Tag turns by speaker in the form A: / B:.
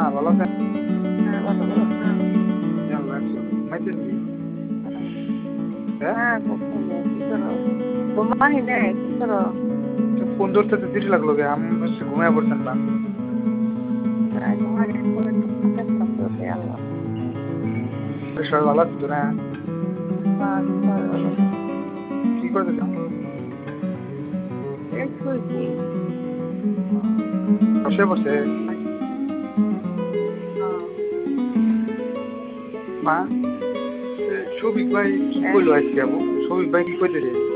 A: ভালো আছেন?
B: হ্যাঁ, ভালো আছেন?
A: জি, আল্লাহ রাখছে। ঘুমাইছেন কি? হ্যাঁ?
B: হ্যাঁ, খুব ভালো। কি করো? ঘুমাই নাই, কি করো?
A: তো ফোন ধরতে তো দেরি লাগলো কে? আমি হচ্ছে ঘুমায় পড়ছেন না।
B: না, ঘুমাই নাই, ফোন একটু হাতে ধরতে আল্লাহ।
A: সবাই ভালো আছে তো না?
B: হ্যাঁ, সবাই ভালো।
A: কি করতেছেন?
B: এই শুইছি।
A: বসে পড়ছে?
B: হ্যাঁ,
A: মা, শফিক ভাই কি
B: হ্যাঁ,
A: কইলো আজকে আপু? শফিক ভাই কি কইতেছে?